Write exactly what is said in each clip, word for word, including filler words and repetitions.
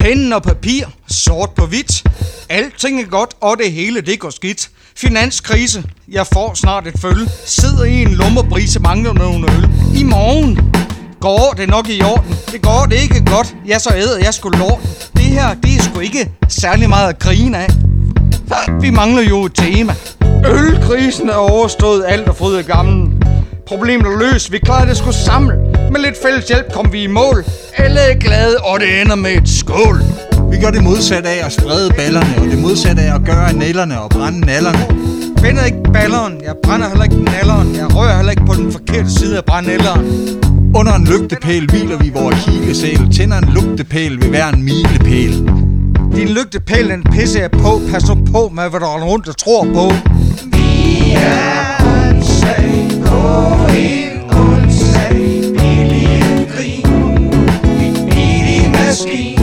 Pen og papir, sort på hvidt. Alting er godt, og det hele det går skidt. Finanskrise, jeg får snart et følge. Sidder i en lummerbrise, mangler nogle øl. I morgen går det nok i orden. Det går det ikke godt, ja så æder jeg sgu lort. Det her, det er sgu ikke særlig meget at grine af. Vi mangler jo et tema. Ølkrisen er overstået, alt er fryd af gammel. Problemet er løst, vi klarer det sgu sammen. Med lidt fælles hjælp kom vi i mål. Alle er glade, og det ender med et skål. Vi gør det modsatte af at sprede ballerne, og det modsatte af at gøre nælderne og brænde nallerne. Jeg brænder ikke balleren, jeg brænder heller ikke nalleren. Jeg rører heller ikke på den forkerte side af brændnælderen. Under en lygtepæl hviler vi vores kildesæl. Tænder en lugtepæl ved hver en milepæl. Din lygtepæl, den pisse jeg på. Pas nu på med, hvad du render rundt og tror på. Vi er onsdag, gå ind onsdag, billig en grin, en billig maskine.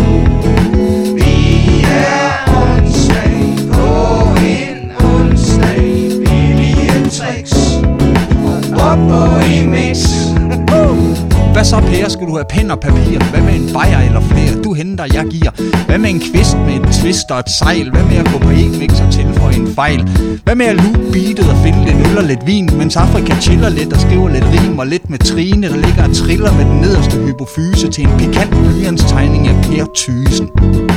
Vi er onsdag, gå ind onsdag, billig en tricks, op og i mix. Hvad så, Per? Skal du have pen og papir? Hvad med en bajer eller flere? Du henter, jeg giver. Hvad med en kvist med en twist og et sejl? Hvad med at gå på e-mix og tilføje en fejl? Hvad med at luge beatet og finde lidt øl og lidt vin, mens Afrika chiller lidt og skriver lidt rim og lidt med Trine, der ligger og triller med den nederste hypofyse til en pikant blyantstegning af Per Thysen.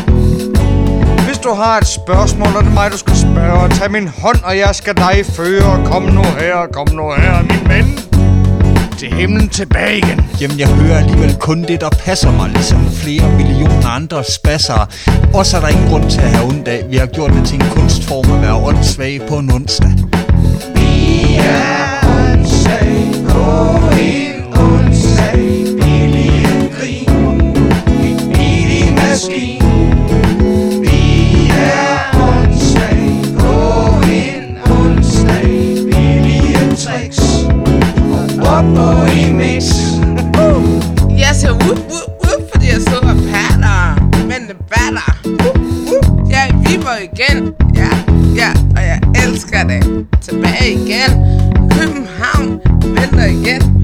Hvis du har et spørgsmål, og det er mig, du skal spørge, tag min hånd, og jeg skal dig føre. Kom nu her, kom nu her, min ven. Til himlen tilbage igen. Jamen jeg hører alligevel kun det, der passer mig, ligesom flere millioner andre spasser. Også er der ingen grund til at have ondt af. Vi har gjort det til en kunstform at være åndssvag på en onsdag. Vi er onsdag, gå ind onsdag, billig en grin, en billig maskine. Vi er onsdag, gå ind onsdag, billig en tricks, op og i mix. Jeg siger whoop, whoop, whoop, fordi jeg sidder og patter. Men det batter. Whoop, whoop. Jeg er i Viborg igen. Ja, ja, og jeg elsker det. Tilbage igen. København venter igen.